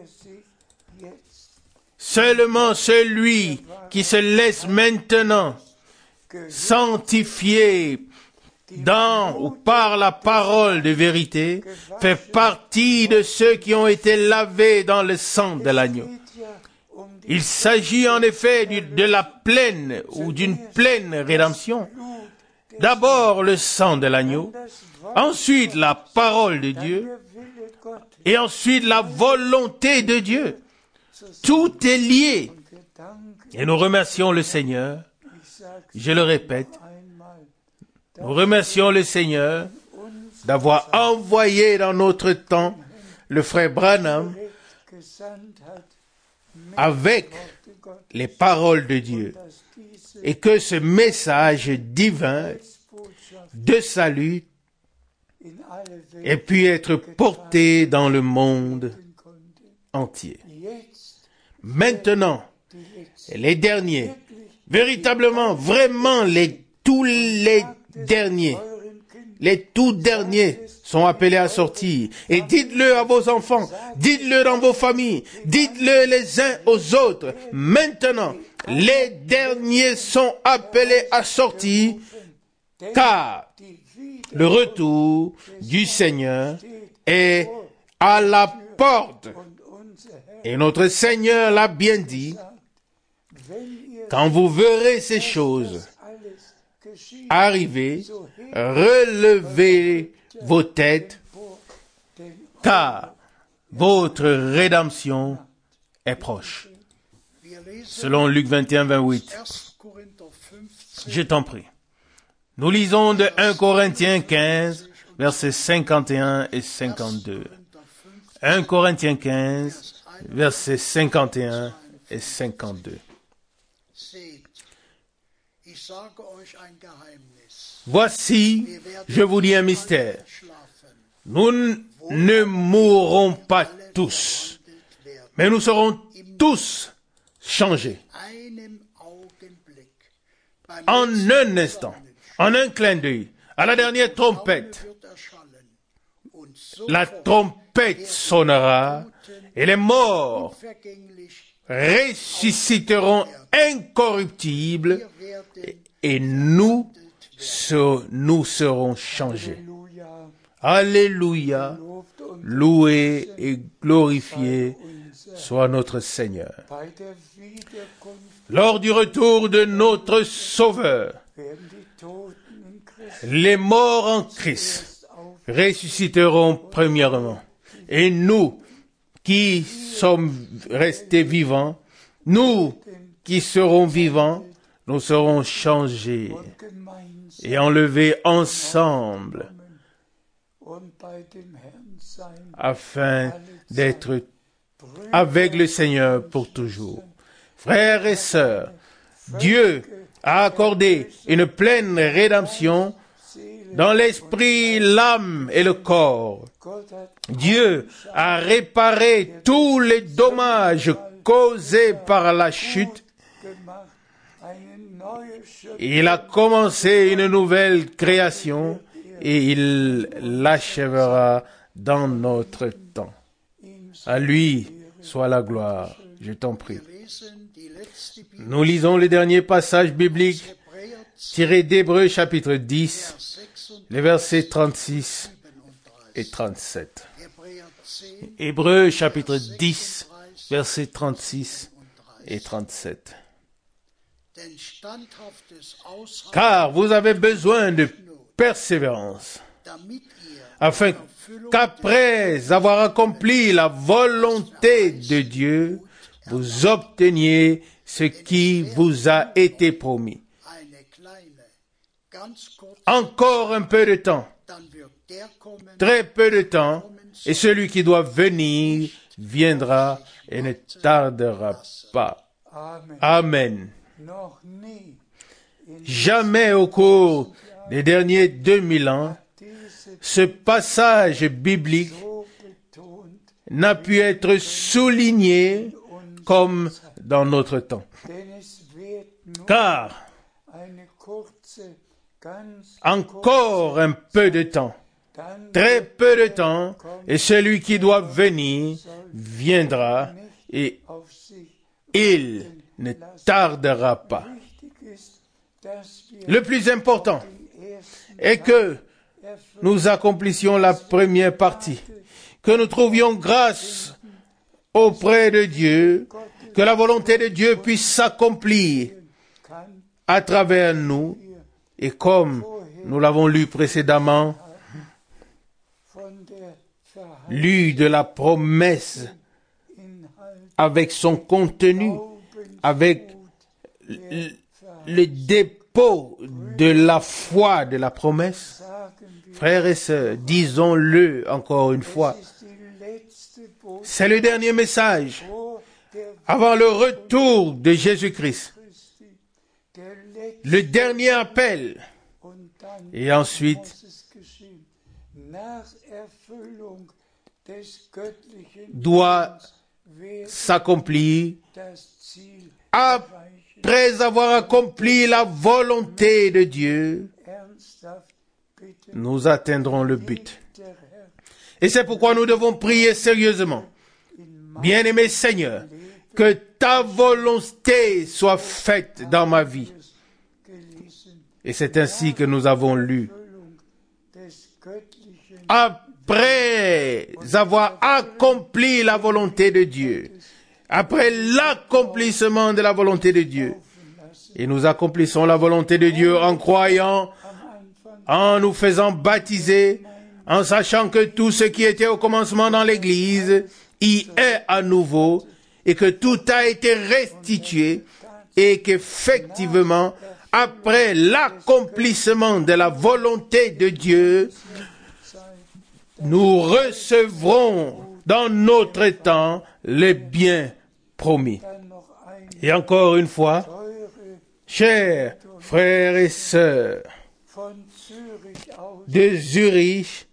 Seulement celui qui se laisse maintenant sanctifier dans ou par la parole de vérité fait partie de ceux qui ont été lavés dans le sang de l'agneau. Il s'agit en effet du, de la pleine ou d'une pleine rédemption. D'abord le sang de l'agneau, ensuite la parole de Dieu, et ensuite la volonté de Dieu. Tout est lié. Et nous remercions le Seigneur, je le répète, nous remercions le Seigneur d'avoir envoyé dans notre temps le frère Branham avec les paroles de Dieu et que ce message divin de salut ait pu être porté dans le monde entier. maintenant, les derniers, véritablement, vraiment, les, tous les derniers, les tout derniers sont appelés à sortir. Et dites-le à vos enfants, dites-le dans vos familles, dites-le les uns aux autres. Maintenant, les derniers sont appelés à sortir, car le retour du Seigneur est à la porte. Et notre Seigneur l'a bien dit, quand vous verrez ces choses arriver, relevez vos têtes, car votre rédemption est proche. Selon Luc vingt et un, vingt-huit. Je t'en prie. Nous lisons de premier Corinthiens quinze, versets cinquante et un et cinquante-deux. premier Corinthiens quinze, versets cinquante et un et cinquante-deux. Voici, je vous dis un mystère. Nous ne mourrons pas tous, mais nous serons tous changés. En un instant, en un clin d'œil, à la dernière trompette, la trompette sonnera et les morts ressusciteront incorruptibles et nous, nous serons changés. Alléluia, loué et glorifié soit notre Seigneur. Lors du retour de notre Sauveur, les morts en Christ ressusciteront premièrement. Et nous, qui sommes restés vivants, nous qui serons vivants, nous serons changés et enlevés ensemble afin d'être avec le Seigneur pour toujours. Frères et sœurs, Dieu a accordé une pleine rédemption dans l'esprit, l'âme et le corps. Dieu a réparé tous les dommages causés par la chute. Il a commencé une nouvelle création et il l'achèvera dans notre temps. À lui soit la gloire. Je t'en prie. Nous lisons le dernier passage biblique tiré d'Hébreux chapitre dix, les versets trente-six et trente-sept. Hébreux chapitre dix, versets trente-six et trente-sept. Car vous avez besoin de persévérance, afin qu'après avoir accompli la volonté de Dieu, vous obteniez ce qui vous a été promis. Encore un peu de temps, très peu de temps, et celui qui doit venir viendra et ne tardera pas. Amen. Jamais au cours des derniers deux mille ans, ce passage biblique n'a pu être souligné comme dans notre temps. Car encore un peu de temps, très peu de temps, et celui qui doit venir viendra et il ne tardera pas. Le plus important est que nous accomplissions la première partie, que nous trouvions grâce auprès de Dieu, que la volonté de Dieu puisse s'accomplir à travers nous, et comme nous l'avons lu précédemment, lu de la promesse avec son contenu, avec le dépôt de la foi de la promesse. Frères et sœurs, disons-le encore une fois, c'est le dernier message avant le retour de Jésus-Christ. Le dernier appel. Et ensuite, doit s'accomplit après avoir accompli la volonté de Dieu. Nous atteindrons le but. Et c'est pourquoi nous devons prier sérieusement. Bien-aimé Seigneur, que ta volonté soit faite dans ma vie. Et c'est ainsi que nous avons lu. Après avoir accompli la volonté de Dieu, après l'accomplissement de la volonté de Dieu, et nous accomplissons la volonté de Dieu en croyant, en nous faisant baptiser, en sachant que tout ce qui était au commencement dans l'Église y est à nouveau, et que tout a été restitué, et qu'effectivement, après l'accomplissement de la volonté de Dieu, nous recevrons dans notre temps les biens promis. Et encore une fois, chers frères et sœurs de Zurich,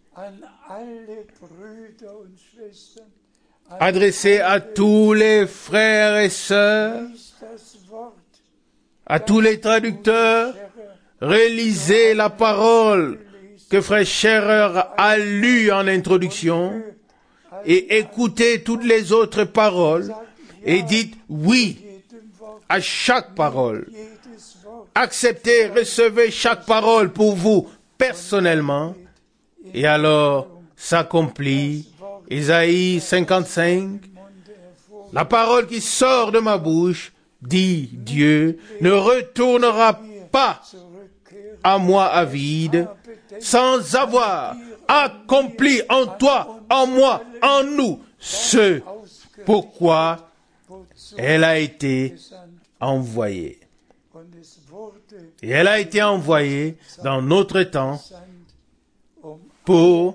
adressés à tous les frères et sœurs, à tous les traducteurs, relisez la parole que Frère Scherer a lue en introduction et écoutez toutes les autres paroles et dites oui à chaque parole. Acceptez, recevez chaque parole pour vous personnellement et alors s'accomplit Isaïe cinquante-cinq. La parole qui sort de ma bouche, dit Dieu, ne retournera pas à moi à vide, sans avoir accompli en toi, en moi, en nous, ce pourquoi elle a été envoyée. Et elle a été envoyée dans notre temps pour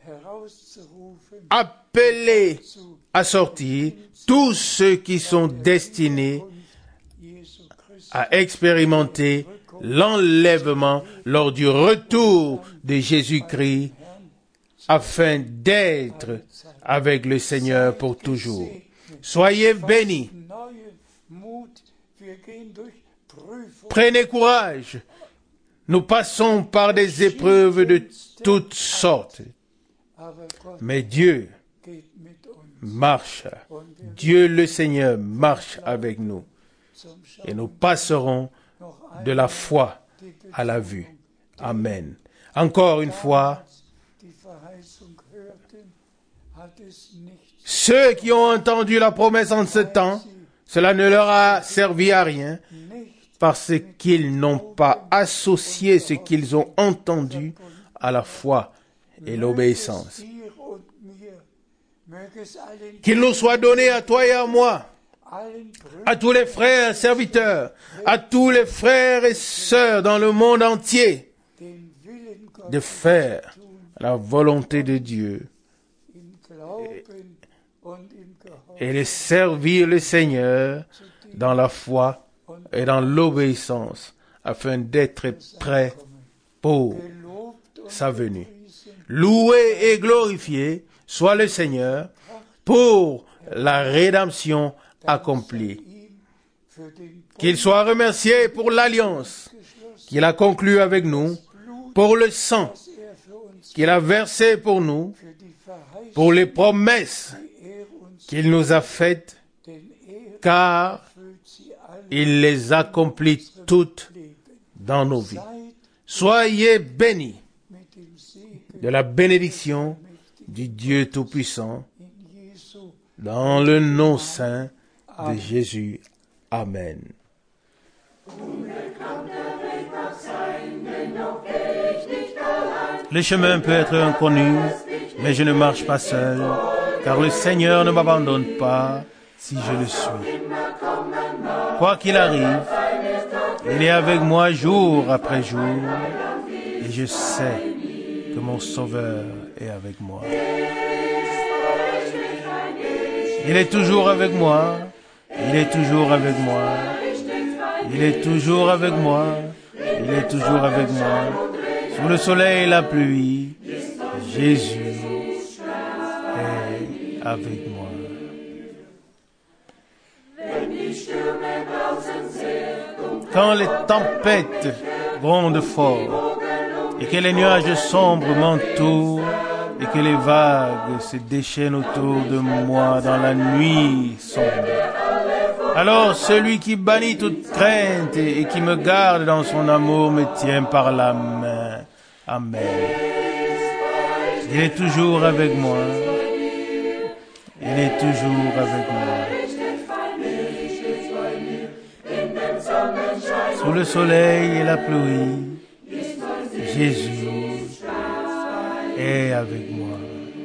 appeler à sortir tous ceux qui sont destinés à expérimenter l'enlèvement lors du retour de Jésus-Christ afin d'être avec le Seigneur pour toujours. Soyez bénis. Prenez courage. Nous passons par des épreuves de toutes sortes. Mais Dieu marche. Dieu le Seigneur marche avec nous. Et nous passerons de la foi à la vue. Amen. Encore une fois, ceux qui ont entendu la promesse en ce temps, cela ne leur a servi à rien parce qu'ils n'ont pas associé ce qu'ils ont entendu à la foi et l'obéissance. Qu'il nous soit donné à toi et à moi, à tous les frères serviteurs, à tous les frères et sœurs dans le monde entier, de faire la volonté de Dieu et, et de servir le Seigneur dans la foi et dans l'obéissance afin d'être prêt pour sa venue. Loué et glorifié soit le Seigneur pour la rédemption accomplie. Qu'il soit remercié pour l'alliance qu'il a conclue avec nous, pour le sang qu'il a versé pour nous, pour les promesses qu'il nous a faites, car il les accomplit toutes dans nos vies. Soyez bénis de la bénédiction du Dieu Tout-Puissant, dans le nom saint de Jésus. Amen. Le chemin peut être inconnu, mais je ne marche pas seul, car le Seigneur ne m'abandonne pas si je le suis. Quoi qu'il arrive, il est avec moi jour après jour, et je sais que mon Sauveur est avec moi. Il est toujours avec moi, il est toujours avec moi, il est toujours avec moi, il est toujours avec moi. Sous le soleil et la pluie, Jésus est avec moi. quand les tempêtes grondent fort et que les nuages sombres m'entourent et que les vagues se déchaînent autour de moi dans la nuit sombre. Alors celui qui bannit toute crainte et qui me garde dans son amour me tient par la main. Amen. Il est toujours avec moi. Il est toujours avec moi. Sous le soleil et la pluie, Jésus est avec moi.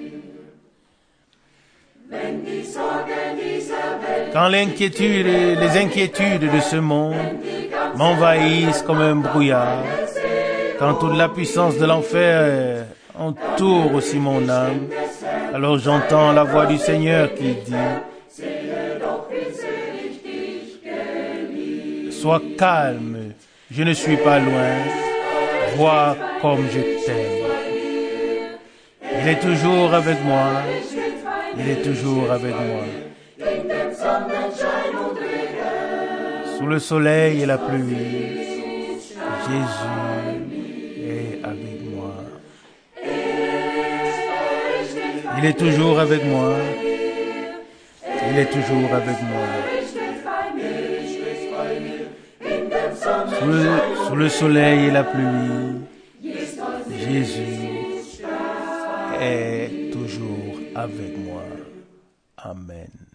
Quand l'inquiétude, les inquiétudes de ce monde m'envahissent comme un brouillard, quand toute la puissance de l'enfer entoure aussi mon âme, alors j'entends la voix du Seigneur qui dit: sois calme, je ne suis pas loin, vois comme je t'aime. Il est toujours avec moi, il est toujours avec moi. Sous le soleil et la pluie, Jésus est avec moi. Il est toujours avec moi, il est toujours avec moi. Sous le, sous le soleil et la pluie, Jésus est toujours avec moi. Amen.